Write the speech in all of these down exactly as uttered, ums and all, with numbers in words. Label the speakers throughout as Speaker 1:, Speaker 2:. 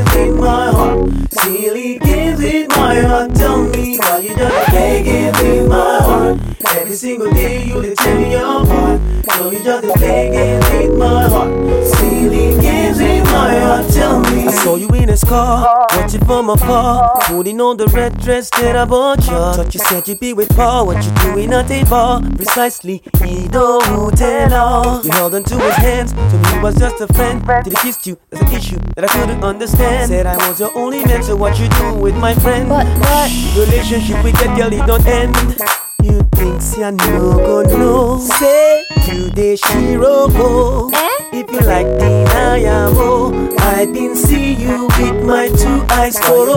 Speaker 1: games with my heart. Silly games with my heart. Tell me why you just play games with my heart. Every single day you dey tear me apart. No, you just play games with my heart. Silly games with my heart. Tell me. I saw you in a car, watching from afar, putting on the red dress that I bought you. Thought you said you'd be with Paul. What you doing at a bar? Precisely, he don't tell all. You held onto his hands, to me he was just a friend. Till he kissed you, there's an issue that I couldn't understand. Said I was your only man, so what you do with my friend?
Speaker 2: But, but
Speaker 1: relationship with that girl, it don't end. You think you no go no? Say you de Shiroko.
Speaker 2: Eh?
Speaker 1: If you like the Nayamo, I been see you with my two eyes.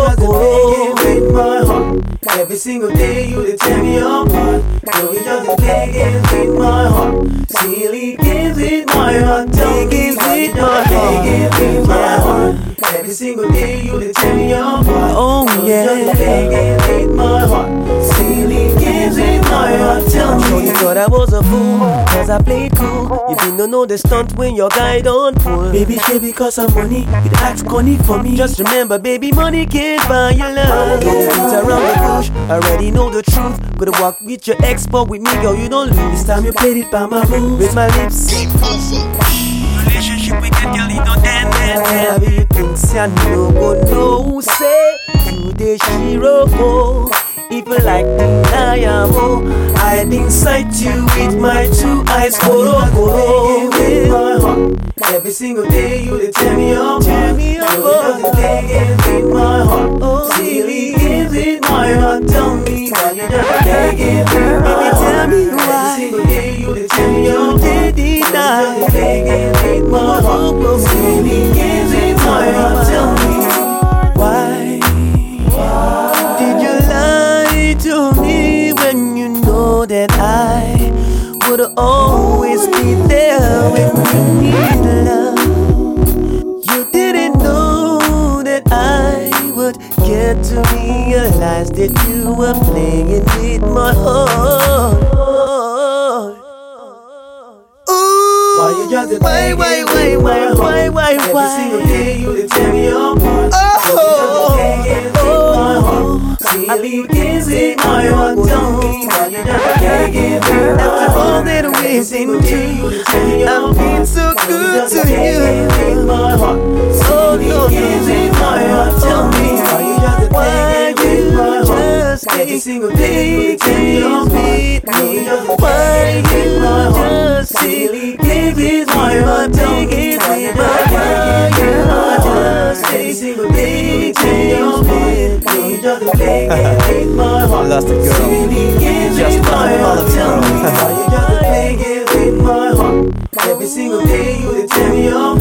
Speaker 1: Koroko with my heart. Every single day you dey tear me apart. No, you just play games with my heart. Silly games with my heart. Play games with my heart. Play games with my heart. Every single day you dey tear me apart. Oh yeah. No, you just play games with my heart. Silly games with my heart. Tell me. So you thought I was a fool, cause I played cool. You didn't know the stunt when your guy don't pull. Baby, shit, because of money, you'd ask Connie for me. Just remember, baby, money can't buy your love. Don't beat around the bush, already know the truth. Could have walked with your ex, but with me, girl, you don't lose. This time you played it by my rules, with my lips. Relationship with that girl, it don't end. Every things you know, go no. Say, you the Shiroko. If you like the Nayamo, I'd inside you with my two eyes. Koro koro with my heart. Every single day you dey tear me apart. Tear me apart. You just play games with my heart. Oh, silly games with my heart. Tell me why you just play games with my heart. Baby, tell me why. Every single day you dey tear me apart. You did not. You just play games with my heart. Silly games with my heart. Tell me why. Why did you lie to me when you know that I would always be there when you need love? You didn't know that I would get to realize that you were playing with my heart. Ooh, why you just why, why, why, why, why, why, why? Every single day you dey tear me apart. Oh, oh, silly games in my heart. Tell me why you just can't give it. After all that we've been through, I've been so good to you. So no games in my heart. Tell me why you just why you just every single day you tear me apart. Why you just silly games in my heart. Tell me why you just every single day you tear me apart. You just play games with my heart.
Speaker 3: Lost a girl.
Speaker 1: Silly games
Speaker 3: Just
Speaker 1: with my heart. Tell me
Speaker 3: girl.
Speaker 1: why you just play games with my heart. Every single day you dey tear me apart.